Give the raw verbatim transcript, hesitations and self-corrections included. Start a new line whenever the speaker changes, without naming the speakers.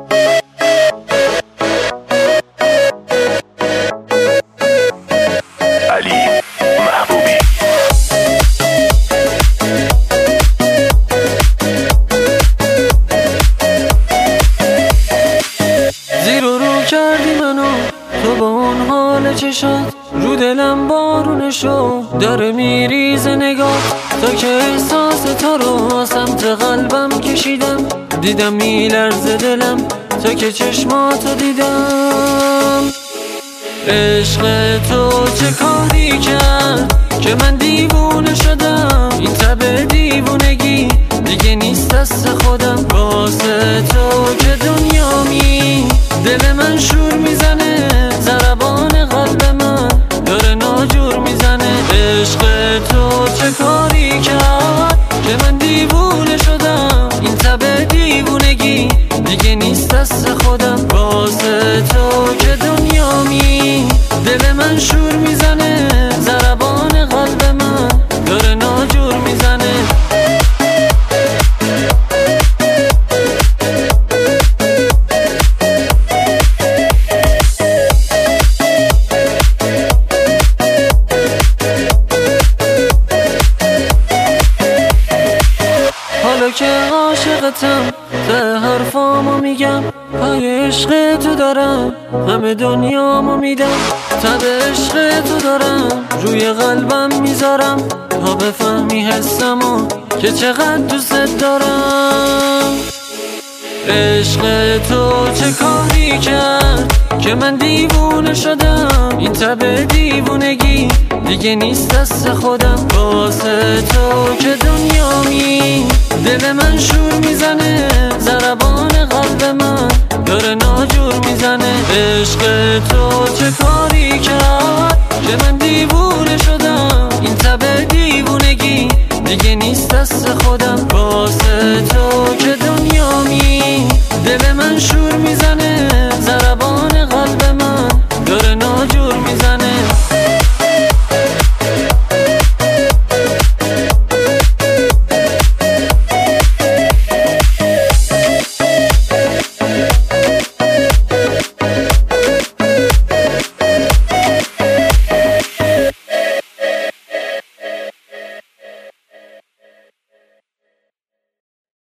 کردی منو تو با اون حال چشات، رو دلم بارونشو داره میریزه نگاه. تا که احساس تو رو سمت قلبم کشیدم، دیدم میلرزه دلم تا که چشماتو دیدم. عشق تو چه کاری کرد که من دیوونه شدم، این تب دیوونگی دیگه نیست دست خودم. واسه تو که دنیامی دل من شور میزنه، ضربان قلب من داره ناجور میزنه. عشق تو چه کاری کرد که من دیوونه شدم، این تب دیوونگی دیگه نیست دست خودم. واسه تو که دنیامی دل من شور میزنه، ضربان قلب من داره ناجور میزنه. حالا که عاشقتم ته حرفامو میگم، پای عشق تو دارم همه دنیامو میدم. تب عشق تو دارم روی قلبم میذارم، تا بفهمی حسمو که چقدر دوست دارم. عشق تو چه کاری کرد که من دیوونه شدم، این تب دیوونگی دیگه نیست دست خودم. واسه تو که دنیامی دل من شور میزنه، ضربان قلب من داره ناجور میزنه. عشق تو چه کاری کرد